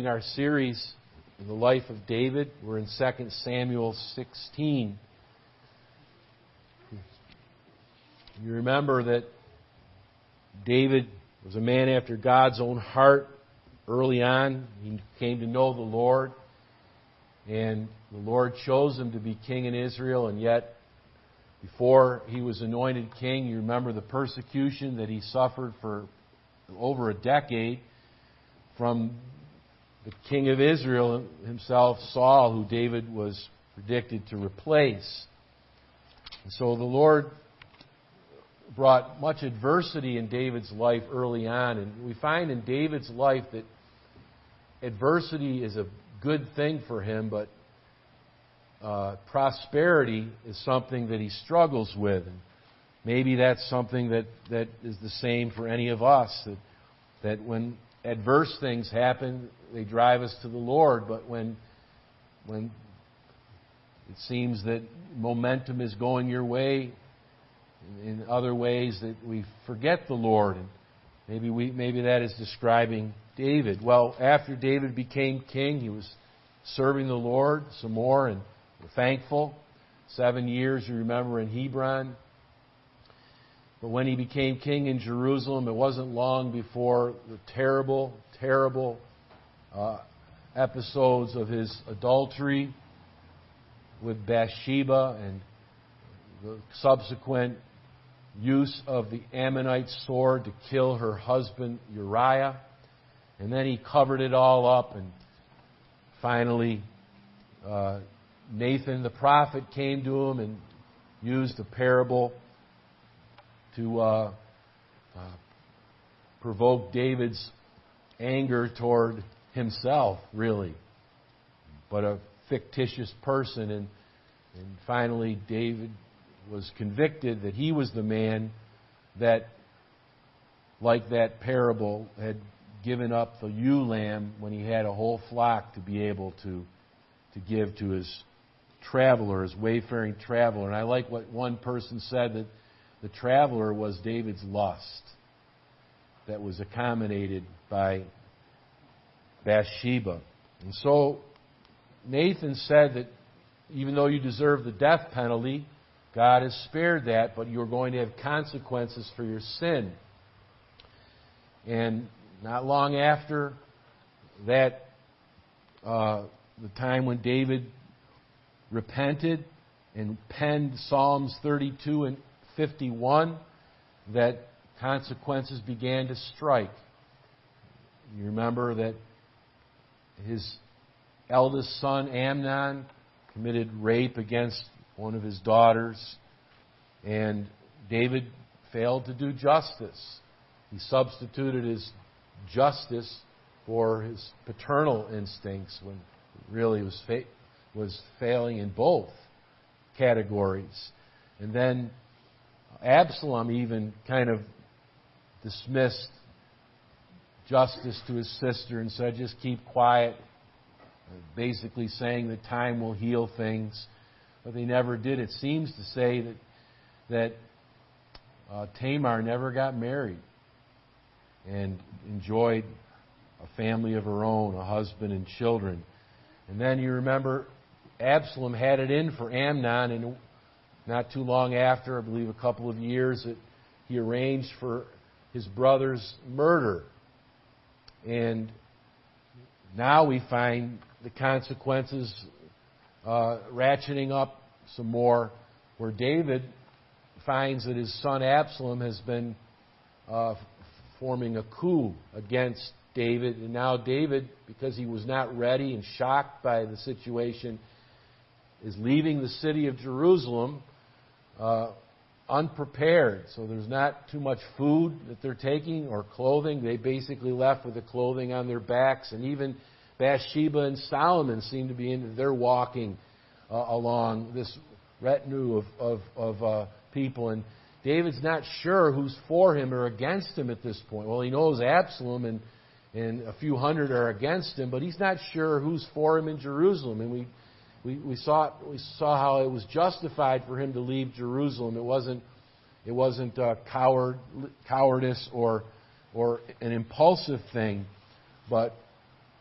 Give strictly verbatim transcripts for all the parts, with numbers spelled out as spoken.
continuing our series in the life of David. We're in Second Samuel sixteen. You remember that David was a man after God's own heart early on. He came to know the Lord, and the Lord chose him to be king in Israel, and yet before he was anointed king, you remember the persecution that he suffered for over a decade from the king of Israel himself, Saul, who David was predicted to replace. And so the Lord brought much adversity in David's life early on. And we find in David's life that adversity is a good thing for him, but uh, prosperity is something that he struggles with. And maybe that's something that, that is the same for any of us, that, that when adverse things happen, they drive us to the Lord, but when when it seems that momentum is going your way, in other ways that we forget the Lord, and maybe we maybe that is describing David. Well, after David became king, he was serving the Lord some more, and we're thankful. Seven years, you remember, in Hebron. But when he became king in Jerusalem, it wasn't long before the terrible, terrible uh, episodes of his adultery with Bathsheba and the subsequent use of the Ammonite sword to kill her husband Uriah. And then he covered it all up, and finally uh, Nathan the prophet came to him and used a parable to uh, uh, provoke David's anger toward himself, really, but a fictitious person. And, and finally, David was convicted that he was the man that, like that parable, had given up the ewe lamb when he had a whole flock to be able to, to give to his traveler, his wayfaring traveler. And I like what one person said, that the traveler was David's lust that was accommodated by Bathsheba. And so Nathan said that even though you deserve the death penalty, God has spared that, but you're going to have consequences for your sin. And not long after that, uh, the time when David repented and penned Psalms thirty-two and fifty-one, that consequences began to strike. You remember that his eldest son, Amnon, committed rape against one of his daughters, and David failed to do justice. He substituted his justice for his paternal instincts, when really was fa- was failing in both categories. And then Absalom even kind of dismissed justice to his sister and said, just keep quiet, basically saying that time will heal things. But they never did. It seems to say that that uh, Tamar never got married and enjoyed a family of her own, a husband and children. And then you remember Absalom had it in for Amnon, and not too long after, I believe a couple of years, that he arranged for his brother's murder. And now we find the consequences uh, ratcheting up some more, where David finds that his son Absalom has been uh, forming a coup against David. And now David, because he was not ready and shocked by the situation, is leaving the city of Jerusalem uh, unprepared. So there's not too much food that they're taking or clothing. They basically left with the clothing on their backs. And even Bathsheba and Solomon seem to be in, they're walking uh, along this retinue of, of, of uh, people. And David's not sure who's for him or against him at this point. Well, he knows Absalom and, and a few hundred are against him, but he's not sure who's for him in Jerusalem. And we We, we saw we saw how it was justified for him to leave Jerusalem. It wasn't it wasn't uh, coward cowardice or or an impulsive thing, but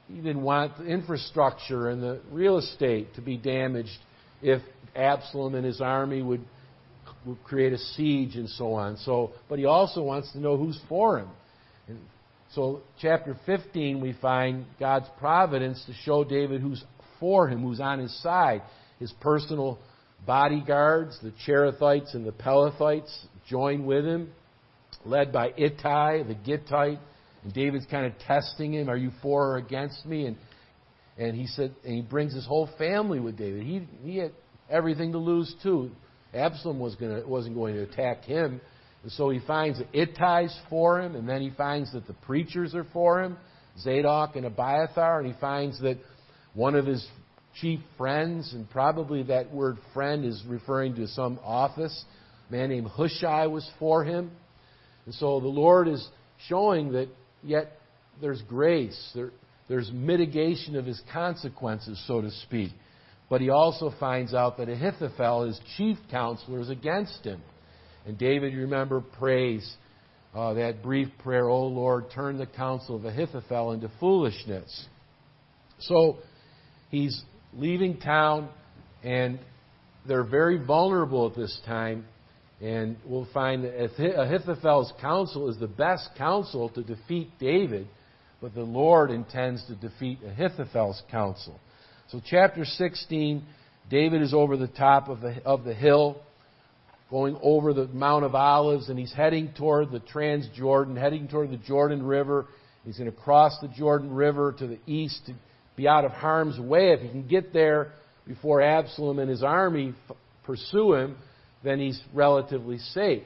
he didn't want the infrastructure and the real estate to be damaged if Absalom and his army would, would create a siege and so on. So, but he also wants to know who's for him. And so, chapter fifteen, we find God's providence to show David who's for him, who's on his side. His personal bodyguards, the Cherethites and the Pelethites, join with him, led by Ittai, the Gittite. And David's kind of testing him, are you for or against me? And and he said, and he brings his whole family with David. He he had everything to lose too. Absalom was gonna wasn't going to attack him, and so he finds that Ittai's for him, and then he finds that the preachers are for him, Zadok and Abiathar, and he finds that one of his chief friends, and probably that word friend is referring to some office, a man named Hushai, was for him. And so the Lord is showing that yet there's grace, there, there's mitigation of his consequences, so to speak. But he also finds out that Ahithophel, his chief counselor, is against him. And David, you remember, prays uh, that brief prayer, O Lord, turn the counsel of Ahithophel into foolishness. So he's leaving town, and they're very vulnerable at this time. And we'll find that Ahithophel's counsel is the best counsel to defeat David, but the Lord intends to defeat Ahithophel's counsel. So chapter sixteen, David is over the top of the, of the hill, going over the Mount of Olives, and he's heading toward the Transjordan, heading toward the Jordan River. He's going to cross the Jordan River to the east to be out of harm's way. If he can get there before Absalom and his army f- pursue him, then he's relatively safe.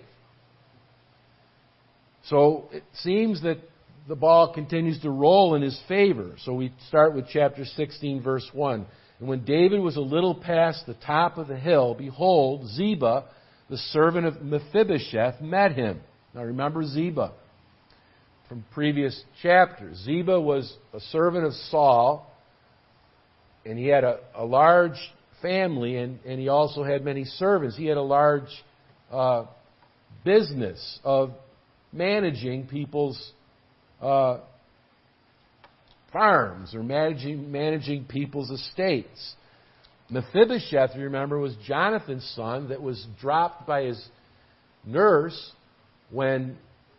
So it seems that the ball continues to roll in his favor. So we start with chapter sixteen, verse one. And when David was a little past the top of the hill, behold, Ziba, the servant of Mephibosheth, met him. Now remember Ziba from previous chapters. Ziba was a servant of Saul, and he had a, a large family, and, and he also had many servants. He had a large uh, business of managing people's uh, farms or managing managing people's estates. Mephibosheth, you remember, was Jonathan's son that was dropped by his nurse when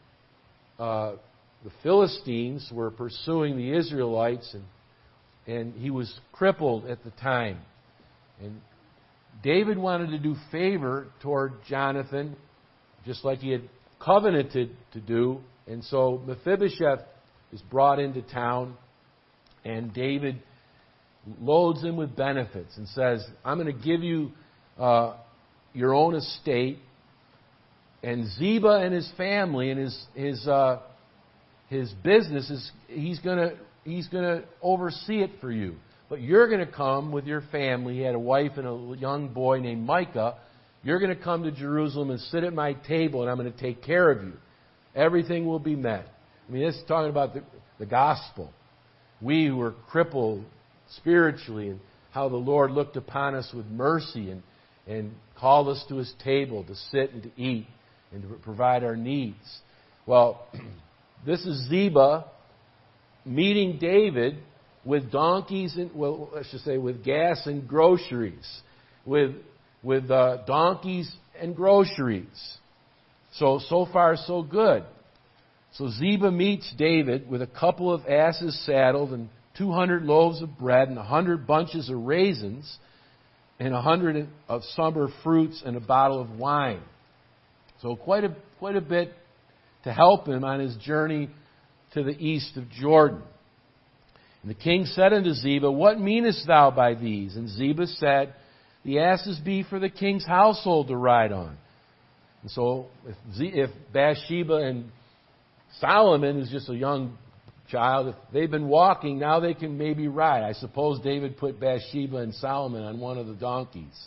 uh, the Philistines were pursuing the Israelites, and and he was crippled at the time. And David wanted to do favor toward Jonathan, just like he had covenanted to do. And so Mephibosheth is brought into town, and David loads him with benefits and says, I'm going to give you uh, your own estate. And Ziba and his family and his his uh, his business is he's going to he's going to oversee it for you. But you're going to come with your family. He had a wife and a young boy named Micah. You're going to come to Jerusalem and sit at my table, and I'm going to take care of you. Everything will be met. I mean, this is talking about the, the gospel. We who were crippled spiritually, and how the Lord looked upon us with mercy and, and called us to His table to sit and to eat and to provide our needs. Well, this is Ziba meeting David with donkeys and, well, I should say, with gas and groceries, with with uh, donkeys and groceries. So so far so good. So Ziba meets David with a couple of asses saddled and two hundred loaves of bread and a hundred bunches of raisins and a hundred of summer fruits and a bottle of wine. So quite a quite a bit to help him on his journey to the east of Jordan. And the king said unto Ziba, What meanest thou by these? And Ziba said, The asses be for the king's household to ride on. And so if, Z- if Bathsheba and Solomon, who's just a young child, if they've been walking, now they can maybe ride. I suppose David put Bathsheba and Solomon on one of the donkeys.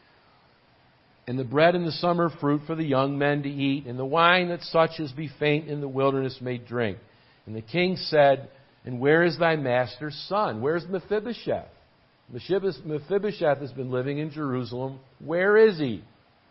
And the bread and the summer fruit for the young men to eat, and the wine that such as be faint in the wilderness may drink. And the king said, And where is thy master's son? Where's Mephibosheth? Mephibosheth has been living in Jerusalem. Where is he?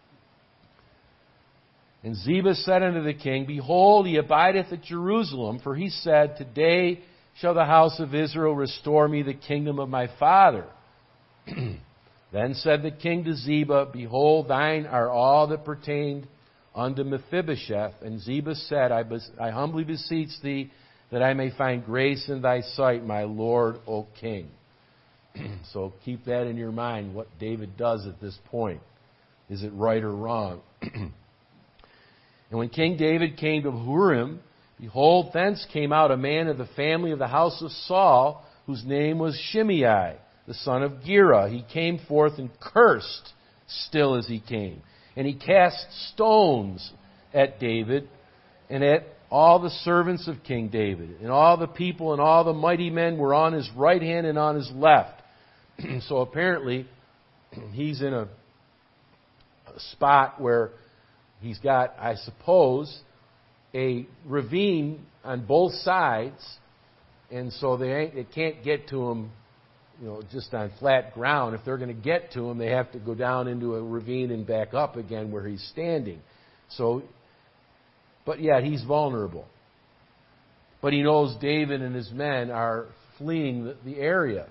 And Ziba said unto the king, Behold, he abideth at Jerusalem, for he said, Today shall the house of Israel restore me the kingdom of my father? Then said the king to Ziba, Behold, thine are all that pertained unto Mephibosheth. And Ziba said, I, bes- I humbly beseech thee that I may find grace in thy sight, my lord, O king. So keep that in your mind, what David does at this point. Is it right or wrong? And when King David came to Bahurim, behold, thence came out a man of the family of the house of Saul, whose name was Shimei, the son of Gera. He came forth and cursed still as he came. And he cast stones at David and at all the servants of King David. And all the people and all the mighty men were on his right hand and on his left. So apparently, he's in a, a spot where he's got, I suppose, a ravine on both sides. And so they, ain't, they can't get to him, you know, just on flat ground. If they're going to get to him, they have to go down into a ravine and back up again where he's standing. So, but yet he's vulnerable. But he knows David and his men are fleeing the, the area.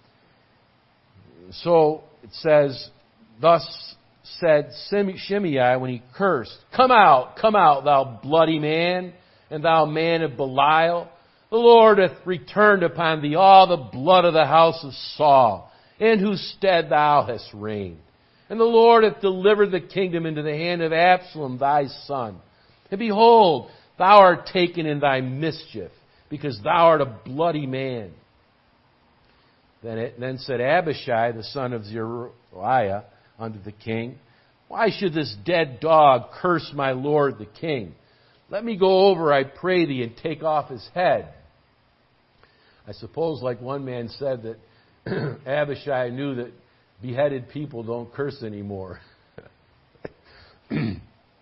So it says, Thus said Shimei when he cursed, Come out, come out, thou bloody man, and thou man of Belial. The Lord hath returned upon thee all the blood of the house of Saul, in whose stead thou hast reigned. And the Lord hath delivered the kingdom into the hand of Absalom thy son. And behold, thou art taken in thy mischief, because thou art a bloody man. Then, it, then said Abishai, the son of Zeruiah, unto the king, Why should this dead dog curse my lord the king? Let me go over, I pray thee, and take off his head. I suppose, like one man said, that Abishai knew that beheaded people don't curse anymore. And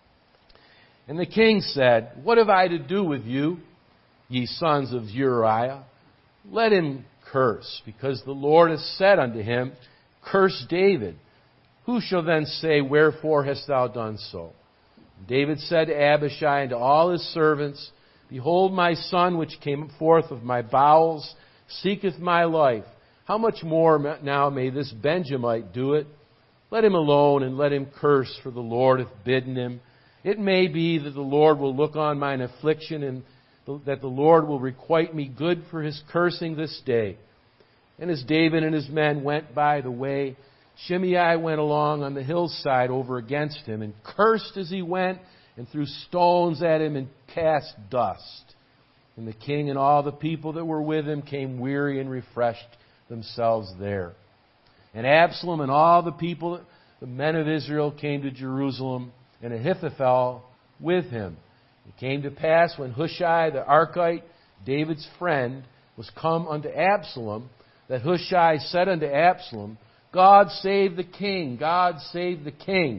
the king said, What have I to do with you, ye sons of Zeruiah? Let him curse, because the Lord has said unto him, Curse David. Who shall then say, Wherefore hast thou done so? David said to Abishai and to all his servants, Behold, my son, which came forth of my bowels, seeketh my life. How much more now may this Benjamite do it? Let him alone, and let him curse, for the Lord hath bidden him. It may be that the Lord will look on mine affliction, and that the Lord will requite me good for his cursing this day. And as David and his men went by the way, Shimei went along on the hillside over against him, and cursed as he went, and threw stones at him, and cast dust. And the king and all the people that were with him came weary and refreshed themselves there. And Absalom and all the people, the men of Israel, came to Jerusalem, and Ahithophel with him. It came to pass when Hushai the Archite, David's friend, was come unto Absalom, that Hushai said unto Absalom, God save the king, God save the king.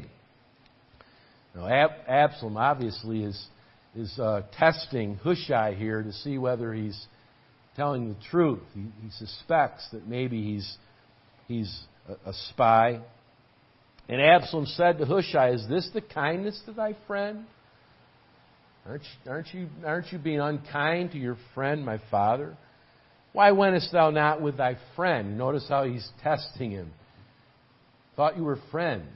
Now Ab- Absalom obviously is, is uh, testing Hushai here to see whether he's telling the truth. He, he suspects that maybe he's, he's a, a spy. And Absalom said to Hushai, Is this the kindness to thy friend? Aren't you, aren't you, aren't you being unkind to your friend, my father? Why wentest thou not with thy friend? Notice how he's testing him. Thought you were friends.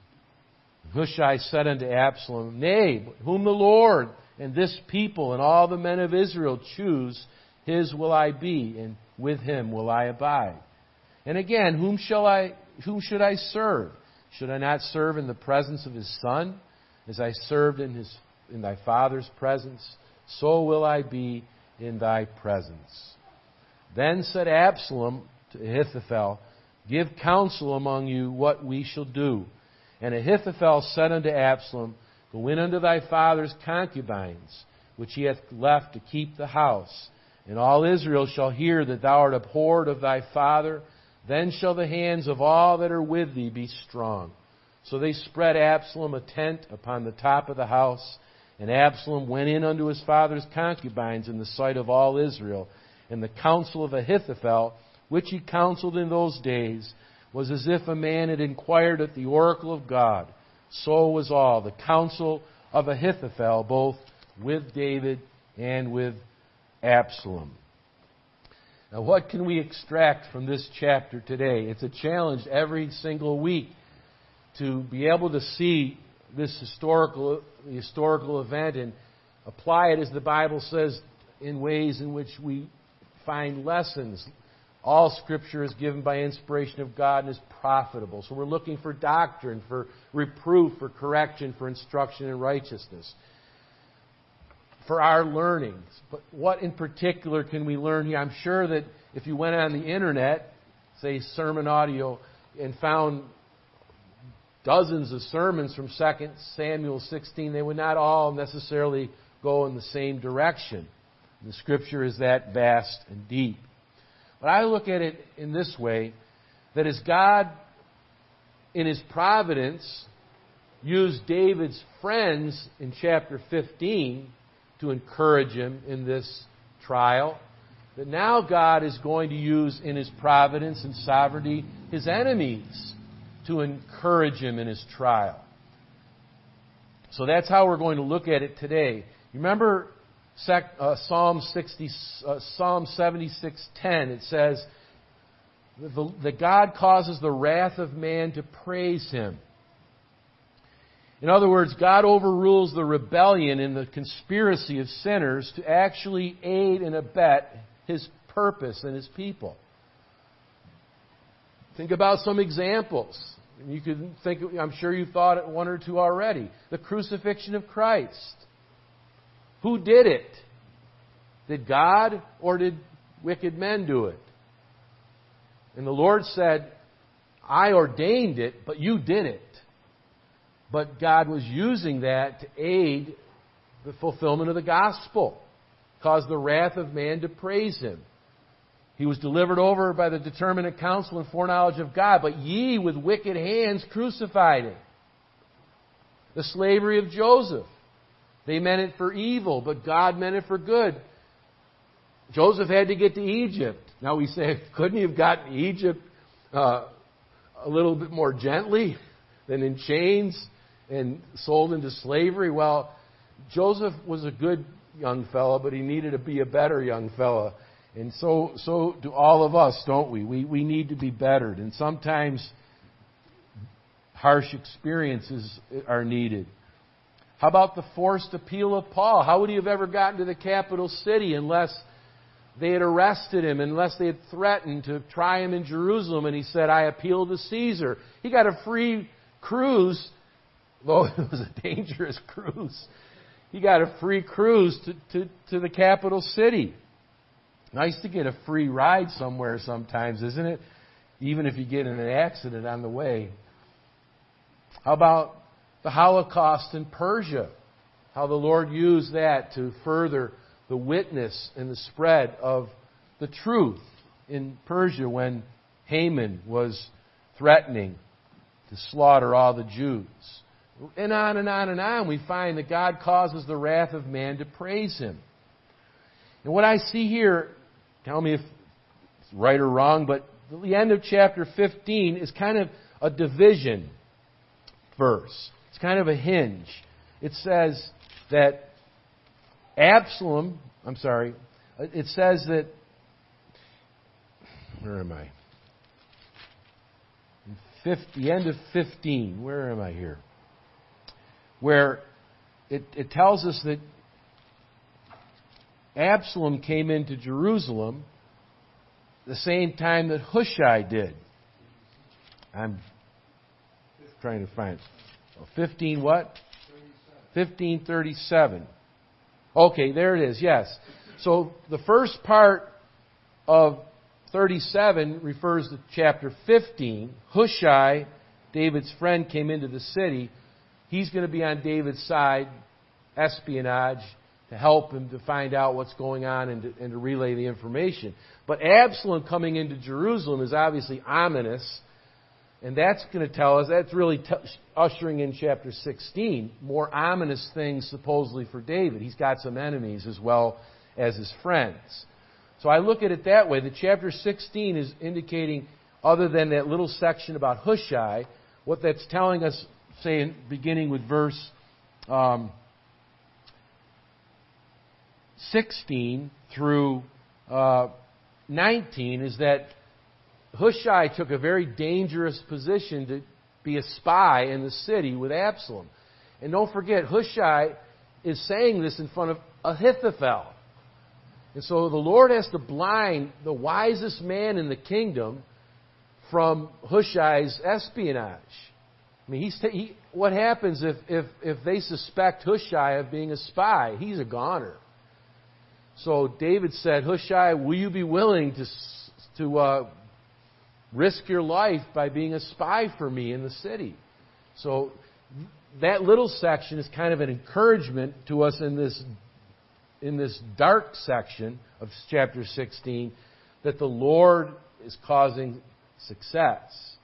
Hushai said unto Absalom, Nay, whom the Lord and this people and all the men of Israel choose, his will I be, and with him will I abide. And again, whom shall I, whom should I serve? Should I not serve in the presence of his son, as I served in his in thy father's presence? So will I be in thy presence. Then said Absalom to Ahithophel, Give counsel among you what we shall do. And Ahithophel said unto Absalom, Go in unto thy father's concubines, which he hath left to keep the house. And all Israel shall hear that thou art abhorred of thy father. Then shall the hands of all that are with thee be strong. So they spread Absalom a tent upon the top of the house. And Absalom went in unto his father's concubines in the sight of all Israel. And the counsel of Ahithophel, which he counseled in those days, was as if a man had inquired at the oracle of God. So was all the counsel of Ahithophel, both with David and with Absalom. Now, what can we extract from this chapter today? It's a challenge every single week to be able to see this historical historical event and apply it, as the Bible says, in ways in which we find lessons. All Scripture is given by inspiration of God and is profitable. So we're looking for doctrine, for reproof, for correction, for instruction in righteousness, for our learnings. But what in particular can we learn here? I'm sure that if you went on the internet, say sermon audio, and found dozens of sermons from Second Samuel sixteen, they would not all necessarily go in the same direction. The Scripture is that vast and deep. But I look at it in this way, that as God, in His providence, used David's friends in chapter fifteen to encourage him in this trial, that now God is going to use in His providence and sovereignty His enemies to encourage him in his trial. So that's how we're going to look at it today. You remember uh, Psalm sixty, uh, Psalm seventy-six ten. It says that God causes the wrath of man to praise Him. In other words, God overrules the rebellion and the conspiracy of sinners to actually aid and abet His purpose and His people. Think about some examples. You could think, I'm sure you've thought of one or two already. The crucifixion of Christ. Who did it? Did God or did wicked men do it? And the Lord said, I ordained it, but you did it. But God was using that to aid the fulfillment of the gospel. Cause the wrath of man to praise Him. He was delivered over by the determinate counsel and foreknowledge of God, but ye with wicked hands crucified Him. The slavery of Joseph. They meant it for evil, but God meant it for good. Joseph had to get to Egypt. Now we say, couldn't he have gotten to Egypt uh, a little bit more gently than in chains and sold into slavery? Well, Joseph was a good young fellow, but he needed to be a better young fellow. And so so do all of us, don't we? We we need to be bettered. And sometimes harsh experiences are needed. How about the forced appeal of Paul? How would he have ever gotten to the capital city unless they had arrested him, unless they had threatened to try him in Jerusalem, and he said, I appeal to Caesar. He got a free cruise, though it was a dangerous cruise. He got a free cruise to, to, to the capital city. Nice to get a free ride somewhere sometimes, isn't it? Even if you get in an accident on the way. How about the Holocaust in Persia? How the Lord used that to further the witness and the spread of the truth in Persia when Haman was threatening to slaughter all the Jews. And on and on and on, we find that God causes the wrath of man to praise Him. And what I see here, tell me if it's right or wrong, but the end of chapter fifteen is kind of a division verse. It's kind of a hinge. It says that Absalom, I'm sorry, it says that, where am I? fifty, the end of fifteen, where am I here? Where it, it tells us that Absalom came into Jerusalem the same time that Hushai did. I'm trying to find it. fifteen what? fifteen thirty-seven. Okay, there it is, yes. So the first part of thirty-seven refers to chapter fifteen. Hushai, David's friend, came into the city. He's going to be on David's side, espionage, to help him to find out what's going on and to, and to relay the information. But Absalom coming into Jerusalem is obviously ominous. And that's going to tell us, that's really t- ushering in chapter sixteen, more ominous things supposedly for David. He's got some enemies as well as his friends. So I look at it that way. The chapter sixteen is indicating, other than that little section about Hushai, what that's telling us, say, in, beginning with verse um, sixteen through uh, nineteen is that Hushai took a very dangerous position to be a spy in the city with Absalom. And don't forget, Hushai is saying this in front of Ahithophel. And so the Lord has to blind the wisest man in the kingdom from Hushai's espionage. I mean, he's he, what happens if, if, if they suspect Hushai of being a spy? He's a goner. So David said, Hushai, will you be willing to, to uh, risk your life by being a spy for me in the city? So that little section is kind of an encouragement to us in this in this dark section of chapter sixteen, that the Lord is causing success.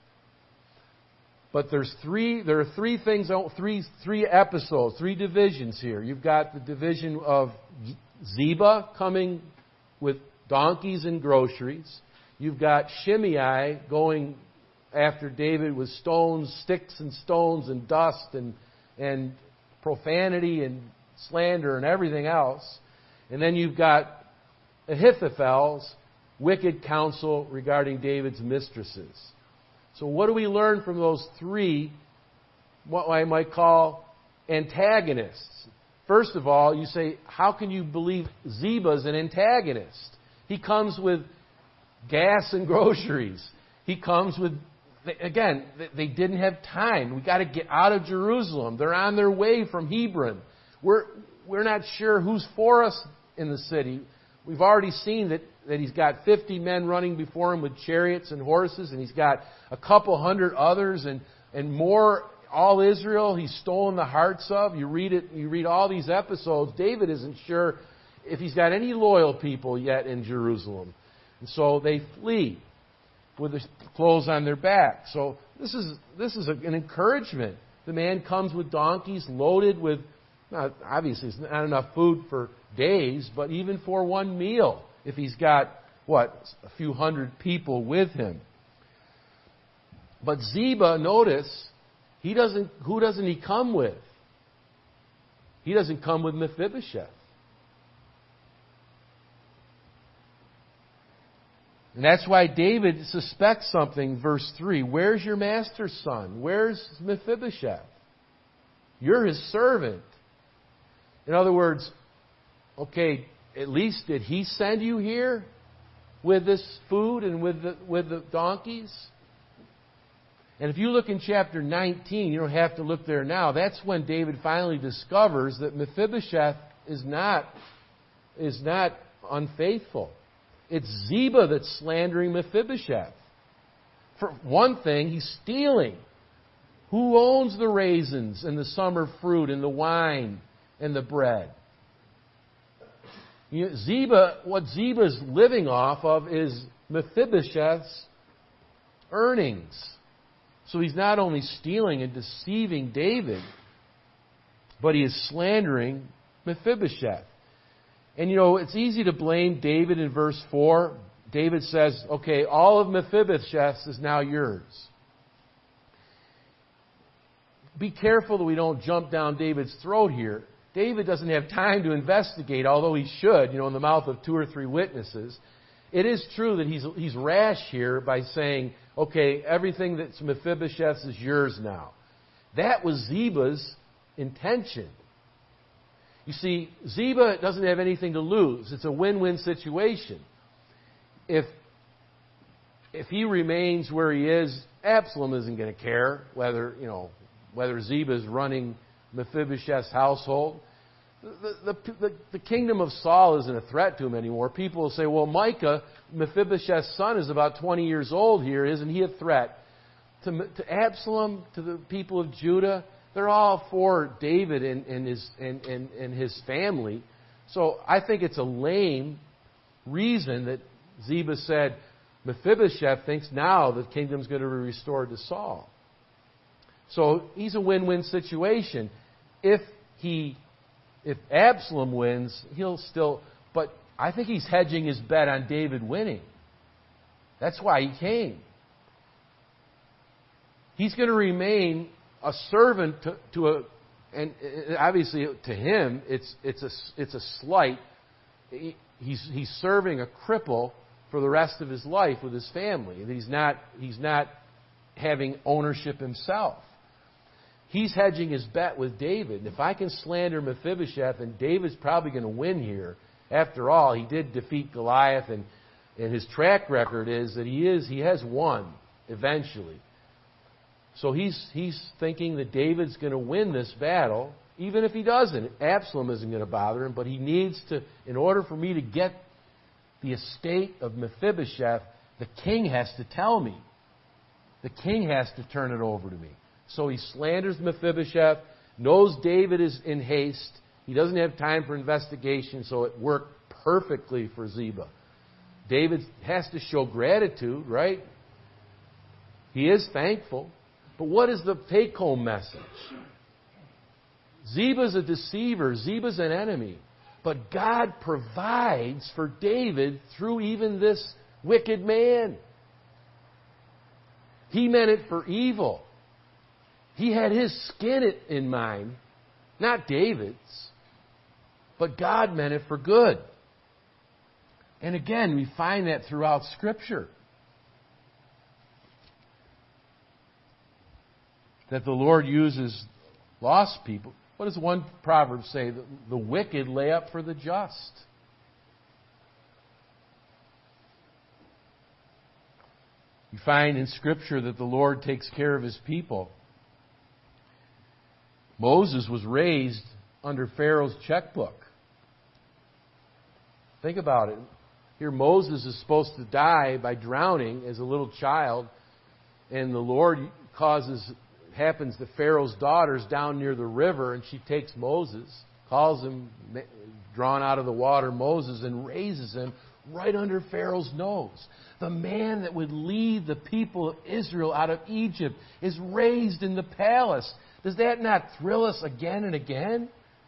But there's three there are three things three three episodes, three divisions here. You've got the division of Ziba coming with donkeys and groceries. You've got Shimei going after David with stones, sticks and stones and dust and and profanity and slander and everything else. And then you've got Ahithophel's wicked counsel regarding David's mistresses. So what do we learn from those three, what I might call antagonists? First of all, you say, how can you believe Ziba's an antagonist? He comes with gas and groceries. He comes with, again, they didn't have time. We've got to get out of Jerusalem. They're on their way from Hebron. We're, we're not sure who's for us in the city. We've already seen that, that he's got fifty men running before him with chariots and horses, and he's got a couple hundred others and, and more, all Israel he's stolen the hearts of. You read it, you read all these episodes. David isn't sure if he's got any loyal people yet in Jerusalem. And so they flee with their clothes on their back. So this is this is an encouragement. The man comes with donkeys loaded with, not, obviously it's not enough food for days, but even for one meal if he's got, what, a few hundred people with him. But Ziba, notice, he doesn't. Who doesn't he come with? He doesn't come with Mephibosheth. And that's why David suspects something, verse three. Where's your master's son? Where's Mephibosheth? You're his servant. In other words, okay, at least did he send you here with this food and with the, with the donkeys? And if you look in chapter nineteen, you don't have to look there now. That's when David finally discovers that Mephibosheth is not, is not unfaithful. It's Ziba that's slandering Mephibosheth. For one thing, he's stealing. Who owns the raisins and the summer fruit and the wine and the bread? You know, Ziba, what Ziba's living off of is Mephibosheth's earnings. So he's not only stealing and deceiving David, but he is slandering Mephibosheth. And you know, it's easy to blame David in verse four. David says, okay, all of Mephibosheth is now yours. Be careful that we don't jump down David's throat here. David doesn't have time to investigate, although he should, you know, in the mouth of two or three witnesses. It is true that he's, he's rash here by saying, okay, everything that's Mephibosheth's is yours now. That was Ziba's intention. You see, Ziba doesn't have anything to lose. It's a win-win situation. If, if he remains where he is, Absalom isn't going to care whether, you know, whether Ziba is running Mephibosheth's household. The, the, the, the kingdom of Saul isn't a threat to him anymore. People will say, well, Micah, Mephibosheth's son, is about twenty years old here. Isn't he a threat? To, to Absalom, to the people of Judah, they're all for David and, and, his, and, and, and his family. So I think it's a lame reason that Ziba said, Mephibosheth thinks now the kingdom's going to be restored to Saul. So he's a win-win situation. If he, if Absalom wins, he'll still, but I think he's hedging his bet on David winning. That's why he came. He's going to remain a servant to, to a, and obviously to him, it's it's a it's a slight. He's he's serving a cripple for the rest of his life with his family. He's not, he's not having ownership himself. He's hedging his bet with David. And if I can slander Mephibosheth, and David's probably going to win here. After all, he did defeat Goliath, and, and his track record is that he is he has won eventually. So he's he's thinking that David's going to win this battle, even if he doesn't. Absalom isn't going to bother him, but he needs to, in order for me to get the estate of Mephibosheth, the king has to tell me. The king has to turn it over to me. So he slanders Mephibosheth, knows David is in haste. He doesn't have time for investigation, so it worked perfectly for Ziba. David has to show gratitude, right? He is thankful. But what is the take-home message? Ziba's a deceiver. Ziba's an enemy. But God provides for David through even this wicked man. He meant it for evil. He had his skin in mind, not David's. But God meant it for good. And again, we find that throughout Scripture. That the Lord uses lost people. What does one proverb say? The, the wicked lay up for the just. You find in Scripture that the Lord takes care of His people. Moses was raised under Pharaoh's checkbook. Think about it. Here Moses is supposed to die by drowning as a little child, and the Lord causes, happens to Pharaoh's daughters down near the river, and she takes Moses, calls him, drawn out of the water, Moses, and raises him right under Pharaoh's nose. The man that would lead the people of Israel out of Egypt is raised in the palace. Does that not thrill us again and again?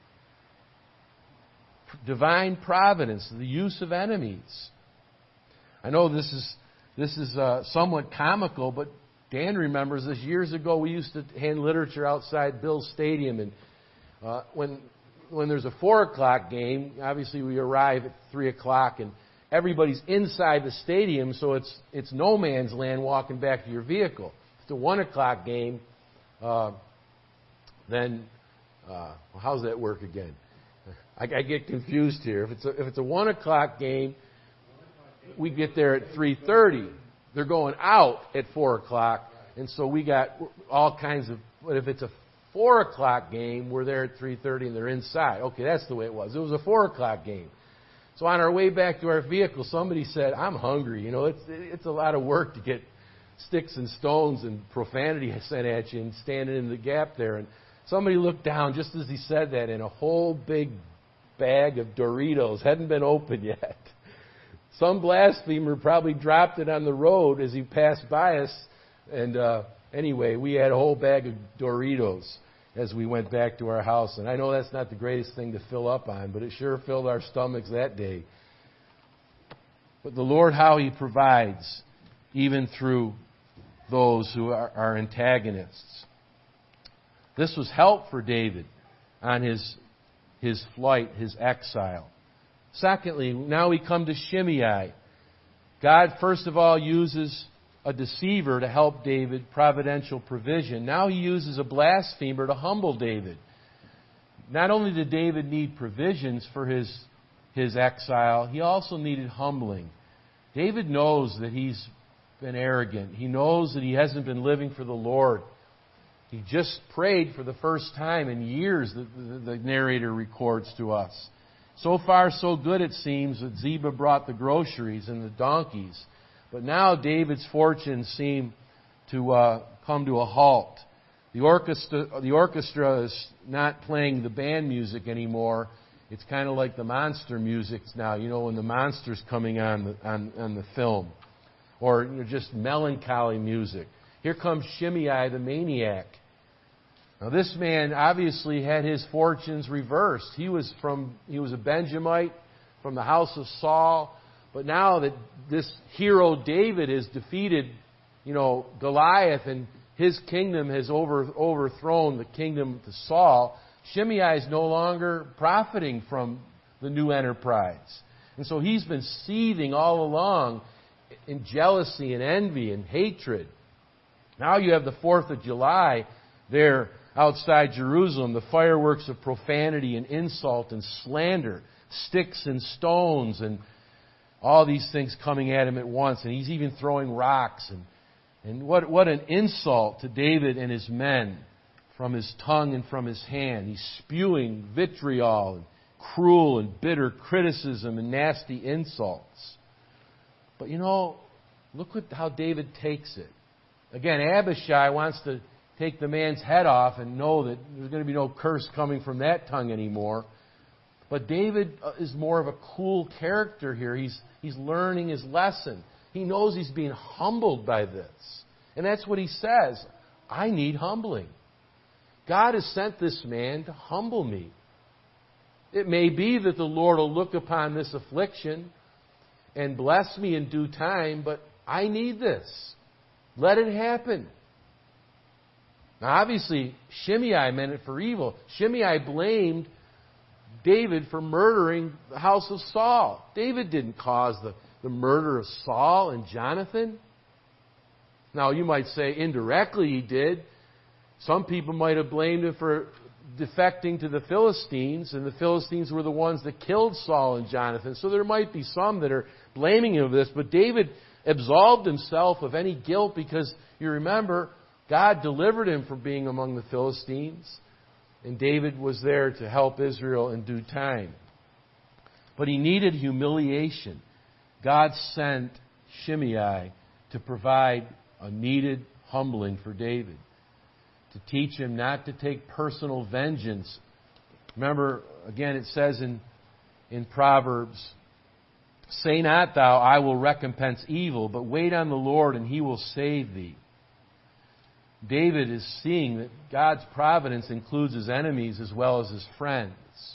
Divine providence, the use of enemies. I know this is this is uh, somewhat comical, but Dan remembers this. Years ago, we used to hand literature outside Bill's Stadium, and uh, when when there's a four o'clock game, obviously we arrive at three o'clock, and everybody's inside the stadium, so it's it's no man's land walking back to your vehicle. If it's a one o'clock game, uh, then uh, well, how's that work again? I, I get confused here. If it's a, if it's a one o'clock game, we get there at three thirty. They're going out at four o'clock, and so we got all kinds of. But if it's a four o'clock game, we're there at three thirty, and they're inside. Okay, that's the way it was. It was a four o'clock game. So on our way back to our vehicle, somebody said, "I'm hungry." You know, it's it's a lot of work to get sticks and stones and profanity sent at you and standing in the gap there. And somebody looked down just as he said that, and a whole big bag of Doritos hadn't been opened yet. Some blasphemer probably dropped it on the road as he passed by us. And uh, anyway, we had a whole bag of Doritos as we went back to our house. And I know that's not the greatest thing to fill up on, but it sure filled our stomachs that day. But the Lord, how He provides, even through those who are, are antagonists. This was help for David on his his flight, his exile. Secondly, now we come to Shimei. God, first of all, uses a deceiver to help David, providential provision. Now He uses a blasphemer to humble David. Not only did David need provisions for his, his exile, he also needed humbling. David knows that he's been arrogant. He knows that he hasn't been living for the Lord. He just prayed for the first time in years, the, the, the narrator records to us. So far, so good it seems that Ziba brought the groceries and the donkeys. But now David's fortunes seem to uh, come to a halt. The orchestra, the orchestra is not playing the band music anymore. It's kind of like the monster music now, you know, when the monster's coming on the, on, on the film. Or you know, just melancholy music. Here comes Shimei the maniac. Now this man obviously had his fortunes reversed. He was from he was a Benjamite from the house of Saul, but now that this hero David has defeated, you know, Goliath, and his kingdom has over, overthrown the kingdom to Saul, Shimei is no longer profiting from the new enterprise. And so he's been seething all along, in jealousy and envy and hatred. Now you have the fourth of July there outside Jerusalem, the fireworks of profanity and insult and slander, sticks and stones and all these things coming at him at once. And he's even throwing rocks. And, and what, what an insult to David and his men from his tongue and from his hand. He's spewing vitriol and cruel and bitter criticism and nasty insults. But you know, look at how David takes it. Again, Abishai wants to take the man's head off and know that there's going to be no curse coming from that tongue anymore. But David is more of a cool character here. He's, he's learning his lesson. He knows he's being humbled by this. And that's what he says. I need humbling. God has sent this man to humble me. It may be that the Lord will look upon this affliction and bless me in due time, but I need this. Let it happen. Now, obviously, Shimei meant it for evil. Shimei blamed David for murdering the house of Saul. David didn't cause the, the murder of Saul and Jonathan. Now, you might say indirectly he did. Some people might have blamed him for defecting to the Philistines, and the Philistines were the ones that killed Saul and Jonathan. So there might be some that are blaming him of this, but David absolved himself of any guilt because, you remember, God delivered him from being among the Philistines, and David was there to help Israel in due time. But he needed humiliation. God sent Shimei to provide a needed humbling for David, to teach him not to take personal vengeance. Remember, again, it says in, in Proverbs, say not thou, I will recompense evil, but wait on the Lord and He will save thee. David is seeing that God's providence includes his enemies as well as his friends.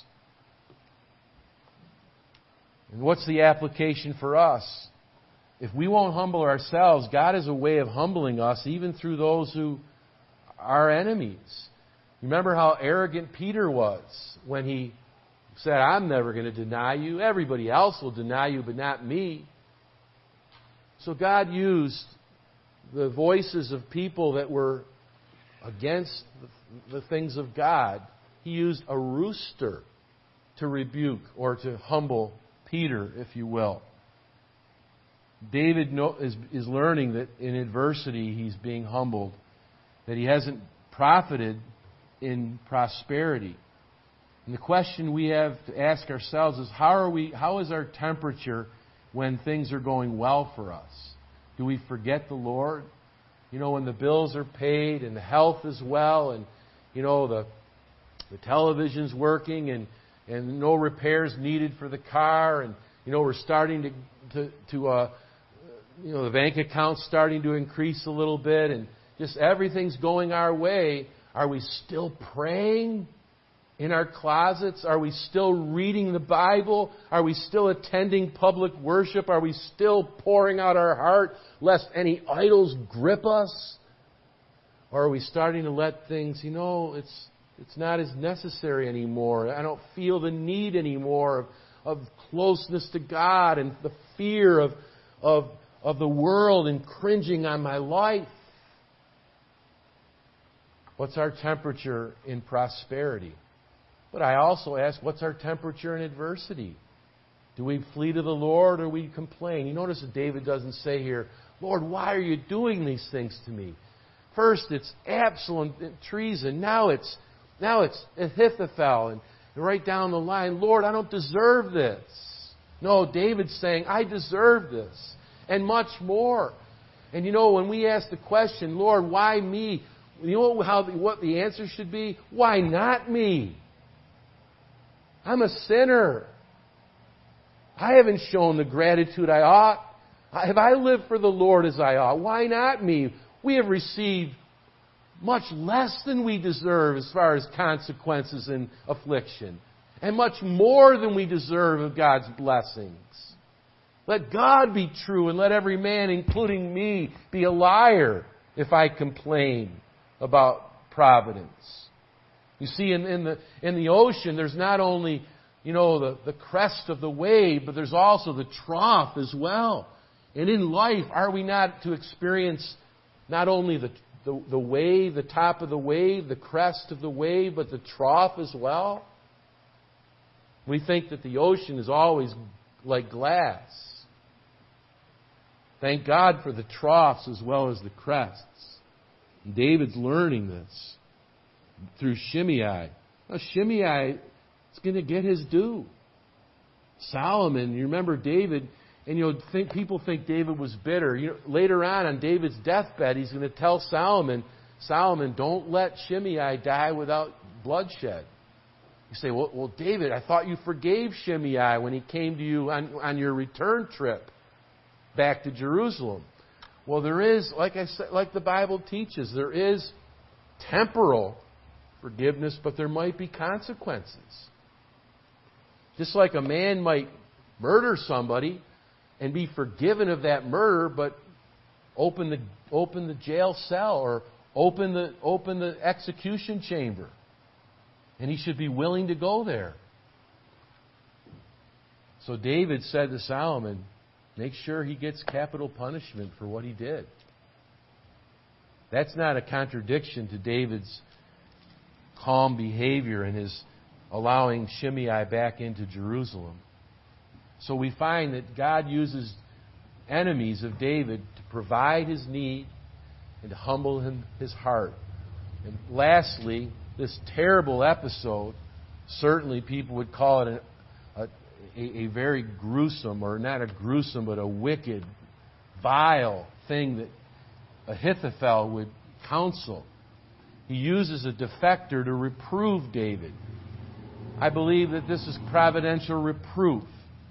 And what's the application for us? If we won't humble ourselves, God has a way of humbling us even through those who are enemies. Remember how arrogant Peter was when he said, I'm never going to deny you. Everybody else will deny you, but not me. So God used the voices of people that were against the things of God. He used a rooster to rebuke or to humble Peter, if you will. David is, is learning that in adversity he's being humbled, that he hasn't profited in prosperity. And the question we have to ask ourselves is, how are we? How is our temperature when things are going well for us? Do we forget the Lord? You know, when the bills are paid and the health is well and, you know, the the television's working and, and no repairs needed for the car and, you know, we're starting to, to, to uh, you know, the bank account's starting to increase a little bit and just everything's going our way. Are we still praying in our closets? Are we still reading the Bible? Are we still attending public worship? Are we still pouring out our heart lest any idols grip us? Or are we starting to let things, you know, it's it's not as necessary anymore. I don't feel the need anymore of, of closeness to God and the fear of, of, of the world and cringing on my life. What's our temperature in prosperity? But I also ask, what's our temperature in adversity? Do we flee to the Lord or we complain? You notice that David doesn't say here, Lord, why are you doing these things to me? First it's Absalom treason. Now it's now it's Ahithophel. And right down the line, Lord, I don't deserve this. No, David's saying, I deserve this. And much more. And you know, when we ask the question, Lord, why me? You know how what the answer should be? Why not me? I'm a sinner. I haven't shown the gratitude I ought. Have I lived for the Lord as I ought? Why not me? We have received much less than we deserve as far as consequences and affliction. And much more than we deserve of God's blessings. Let God be true and let every man, including me, be a liar if I complain about providence. You see, in, in the in the ocean, there's not only, you know, the, the crest of the wave, but there's also the trough as well. And in life, are we not to experience not only the, the, the wave, the top of the wave, the crest of the wave, but the trough as well? We think that the ocean is always like glass. Thank God for the troughs as well as the crests. And David's learning this through Shimei. Now, Shimei is going to get his due. Solomon, you remember David, and you know, think, people think David was bitter. You know, later on, on David's deathbed, he's going to tell Solomon, Solomon, don't let Shimei die without bloodshed. You say, well, well, David, I thought you forgave Shimei when he came to you on, on your return trip back to Jerusalem. Well, there is, like I said, like the Bible teaches, there is temporal forgiveness, but there might be consequences. Just like a man might murder somebody and be forgiven of that murder, but open the open the jail cell or open the open the execution chamber. And he should be willing to go there. So David said to Solomon, make sure he gets capital punishment for what he did. That's not a contradiction to David's calm behavior and his allowing Shimei back into Jerusalem. So we find that God uses enemies of David to provide his need and to humble him, his heart. And lastly, this terrible episode, certainly people would call it a, a, a very gruesome, or not a gruesome, but a wicked, vile thing that Ahithophel would counsel. He uses a defector to reprove David. I believe that this is providential reproof.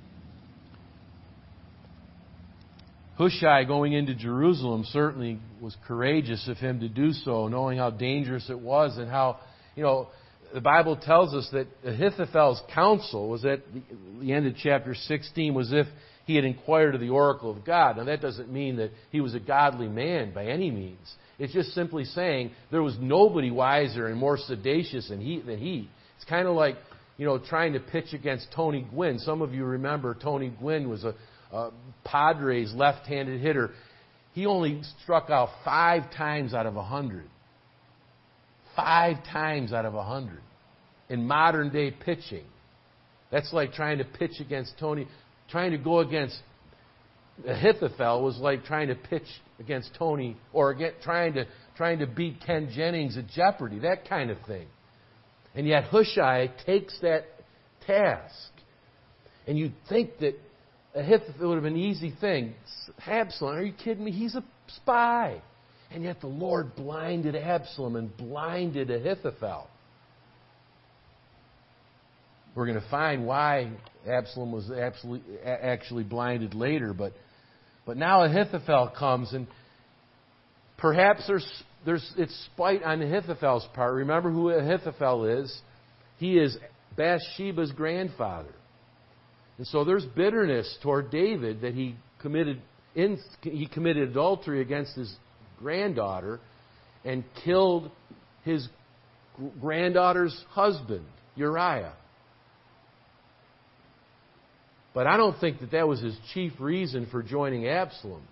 Hushai going into Jerusalem certainly was courageous of him to do so, knowing how dangerous it was and how, you know, the Bible tells us that Ahithophel's counsel was at the end of chapter sixteen was if he had inquired of the oracle of God. Now that doesn't mean that he was a godly man by any means. It's just simply saying there was nobody wiser and more sedacious than he. Than he. It's kind of like, you know, trying to pitch against Tony Gwynn. Some of you remember Tony Gwynn was a uh, Padres left-handed hitter. He only struck out five times out of a hundred. Five times out of a hundred in modern-day pitching. That's like trying to pitch against Tony. Trying to go against Ahithophel was like trying to pitch against Tony, or get, trying to trying to beat Ken Jennings at Jeopardy. That kind of thing. And yet Hushai takes that task. And you'd think that Ahithophel would have been an easy thing. Absalom, are you kidding me? He's a spy. And yet the Lord blinded Absalom and blinded Ahithophel. We're going to find why Absalom was actually blinded later. But, but now Ahithophel comes, and perhaps there's, there's it's spite on Ahithophel's part. Remember who Ahithophel is. He is Bathsheba's grandfather. And so there's bitterness toward David that he committed in, he committed adultery against his granddaughter and killed his granddaughter's husband, Uriah. But I don't think that that was his chief reason for joining Absalom.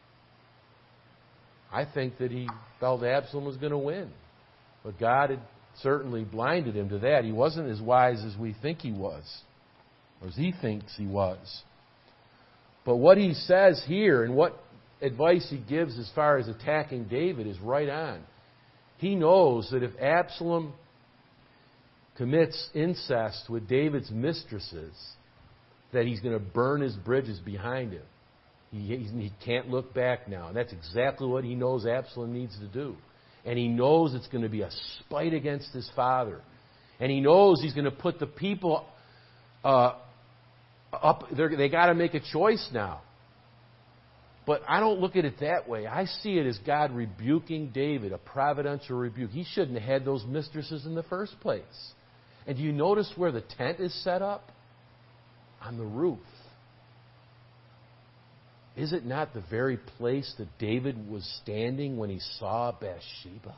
I think that he felt Absalom was going to win. But God had certainly blinded him to that. He wasn't as wise as we think he was, or as he thinks he was. But what he says here and what advice he gives as far as attacking David is right on. He knows that if Absalom commits incest with David's mistresses, that he's going to burn his bridges behind him. He, he can't look back now. And that's exactly what he knows Absalom needs to do. And he knows it's going to be a spite against his father. And he knows he's going to put the people uh, up. They got to make a choice now. But I don't look at it that way. I see it as God rebuking David, a providential rebuke. He shouldn't have had those mistresses in the first place. And do you notice where the tent is set up? On the roof. Is it not the very place that David was standing when he saw Bathsheba?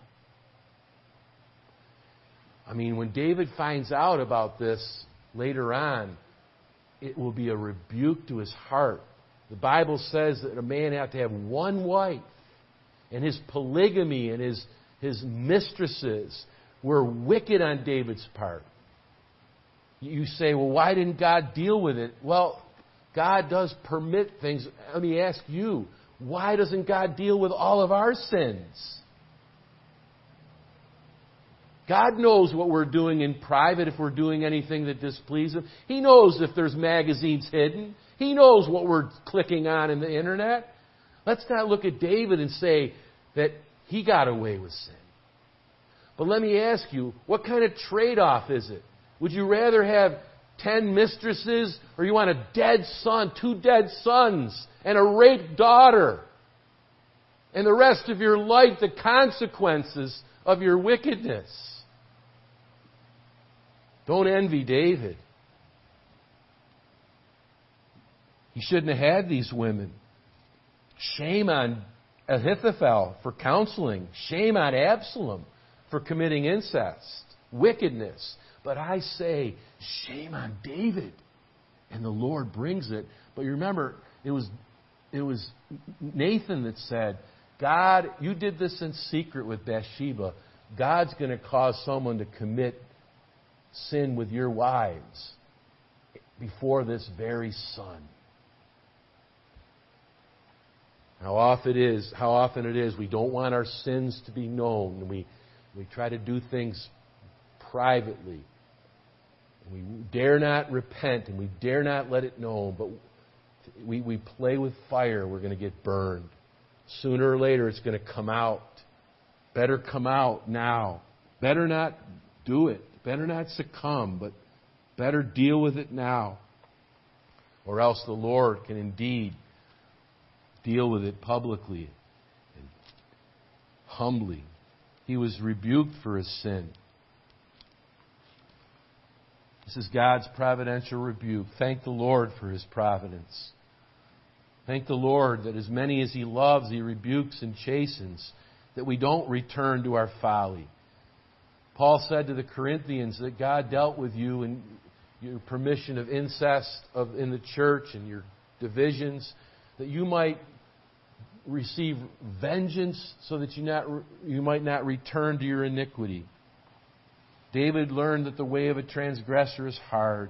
I mean, when David finds out about this later on, it will be a rebuke to his heart The Bible says that a man had to have one wife. And his polygamy and his, his mistresses were wicked on David's part. You say, well, why didn't God deal with it? Well, God does permit things. Let me ask you, why doesn't God deal with all of our sins? God knows what we're doing in private if we're doing anything that displeases Him. He knows if there's magazines hidden. He knows what we're clicking on in the internet. Let's not look at David and say that he got away with sin. But let me ask you, what kind of trade-off is it? Would you rather have ten mistresses, or you want a dead son, two dead sons, and a raped daughter? And the rest of your life, the consequences of your wickedness. Don't envy David. He shouldn't have had these women. Shame on Ahithophel for counseling. Shame on Absalom for committing incest, wickedness. But I say, shame on David. And the Lord brings it. But you remember, it was, it was Nathan that said, God, you did this in secret with Bathsheba. God's going to cause someone to commit sin with your wives before this very son. How often it is, how often it is we don't want our sins to be known. And we, we try to do things privately. And we dare not repent and we dare not let it known. But we, we play with fire, we're going to get burned. Sooner or later it's going to come out. Better come out now. Better not do it. Better not succumb, but better deal with it now. Or else the Lord can indeed deal with it publicly and humbly. He was rebuked for his sin. This is God's providential rebuke. Thank the Lord for His providence. Thank the Lord that as many as He loves, He rebukes and chastens, that we don't return to our folly. Paul said to the Corinthians that God dealt with you in your permission of incest of, in the church and your divisions, that you might receive vengeance so that you, not, you might not return to your iniquity. David learned that the way of a transgressor is hard.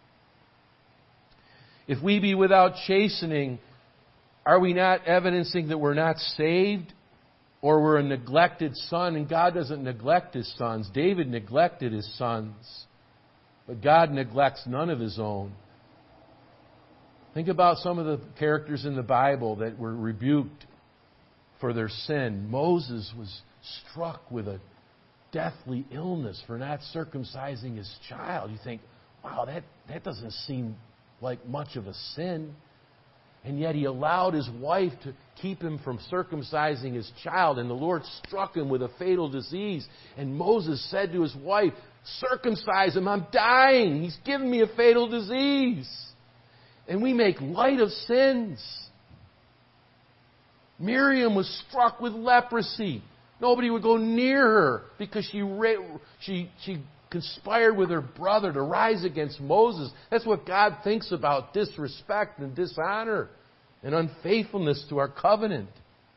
If we be without chastening, are we not evidencing that we're not saved? Or we're a neglected son? And God doesn't neglect His sons. David neglected his sons. But God neglects none of His own. Think about some of the characters in the Bible that were rebuked for their sin. Moses was struck with a deathly illness for not circumcising his child. You think, wow, that, that doesn't seem like much of a sin. And yet he allowed his wife to keep him from circumcising his child. And the Lord struck him with a fatal disease. And Moses said to his wife, circumcise him, I'm dying. He's given me a fatal disease. And we make light of sins. Miriam was struck with leprosy. Nobody would go near her because she she she conspired with her brother to rise against Moses. That's what God thinks about disrespect and dishonor and unfaithfulness to our covenant.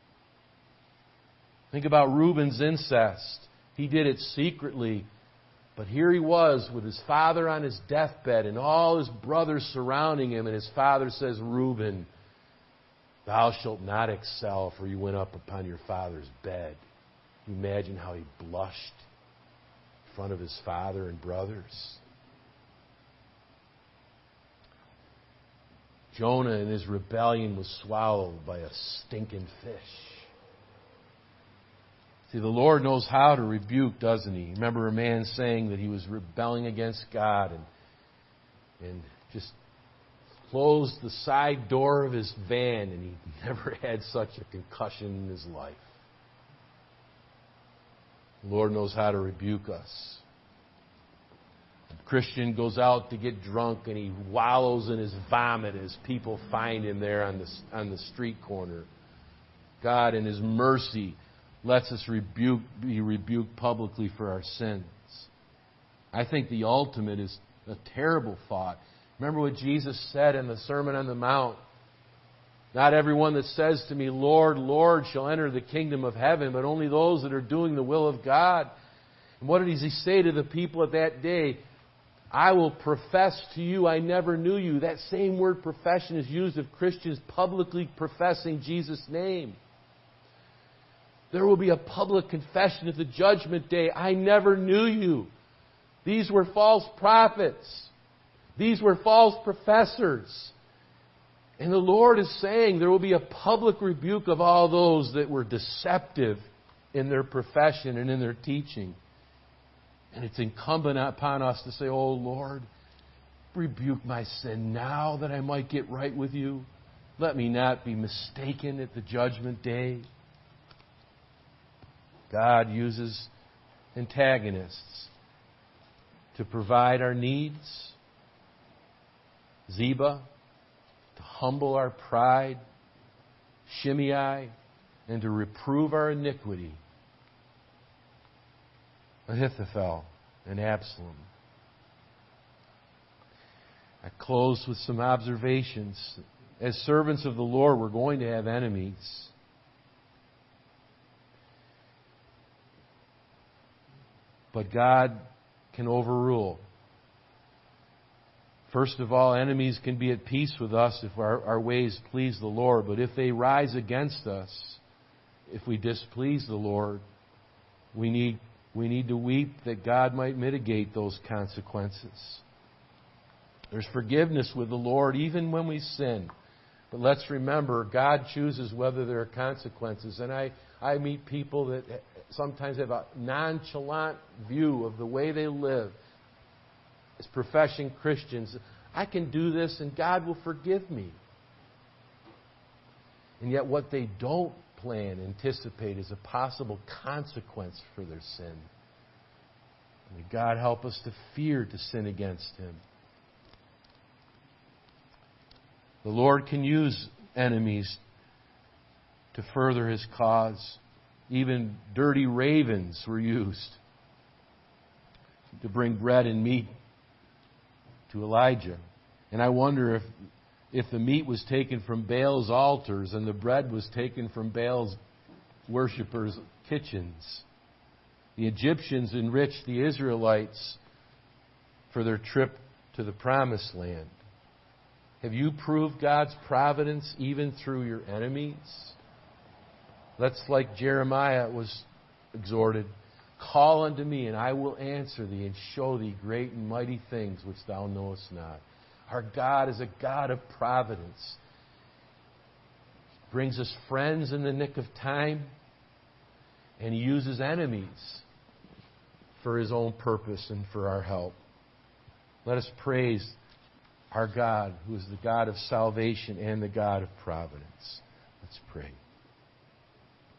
Think about Reuben's incest. He did it secretly. But here he was with his father on his deathbed and all his brothers surrounding him. And his father says, Reuben, thou shalt not excel, for you went up upon your father's bed. Can you imagine how he blushed in front of his father and brothers? Jonah in his rebellion was swallowed by a stinking fish. See, the Lord knows how to rebuke, doesn't He? Remember a man saying that he was rebelling against God and, and just closed the side door of his van, and he never had such a concussion in his life. The Lord knows how to rebuke us. A Christian goes out to get drunk and he wallows in his vomit as people find him there on the, on the street corner. God, in His mercy, lets us rebuke, be rebuked publicly for our sins. I think the ultimate is a terrible thought. Remember what Jesus said in the Sermon on the Mount? Not everyone that says to me, Lord, Lord, shall enter the kingdom of heaven, but only those that are doing the will of God. And what did he say to the people at that day? I will profess to you, I never knew you. That same word profession is used of Christians publicly professing Jesus' name. There will be a public confession at the judgment day. I never knew you. These were false prophets. These were false professors. And the Lord is saying there will be a public rebuke of all those that were deceptive in their profession and in their teaching. And it's incumbent upon us to say, oh Lord, rebuke my sin now that I might get right with you. Let me not be mistaken at the judgment day. God uses antagonists to provide our needs. Ziba, to humble our pride. Shimei, and to reprove our iniquity. Ahithophel and Absalom. I close with some observations. As servants of the Lord, we're going to have enemies. But God can overrule. First of all, enemies can be at peace with us if our, our ways please the Lord. But if they rise against us, if we displease the Lord, we need, we need to weep that God might mitigate those consequences. There's forgiveness with the Lord even when we sin. But let's remember, God chooses whether there are consequences. And I, I meet people that sometimes have a nonchalant view of the way they live as professing Christians. I can do this and God will forgive me. And yet what they don't plan, anticipate, is a possible consequence for their sin. May God help us to fear to sin against Him. The Lord can use enemies to further His cause. Even dirty ravens were used to bring bread and meat to Elijah. And I wonder if if the meat was taken from Baal's altars and the bread was taken from Baal's worshippers' kitchens. The Egyptians enriched the Israelites for their trip to the Promised Land. Have you proved God's providence even through your enemies? Let's, like Jeremiah was exhorted, call unto me, and I will answer thee, and show thee great and mighty things which thou knowest not. Our God is a God of providence. He brings us friends in the nick of time, and He uses enemies for His own purpose and for our help. Let us praise our God, who is the God of salvation and the God of providence. Let's pray.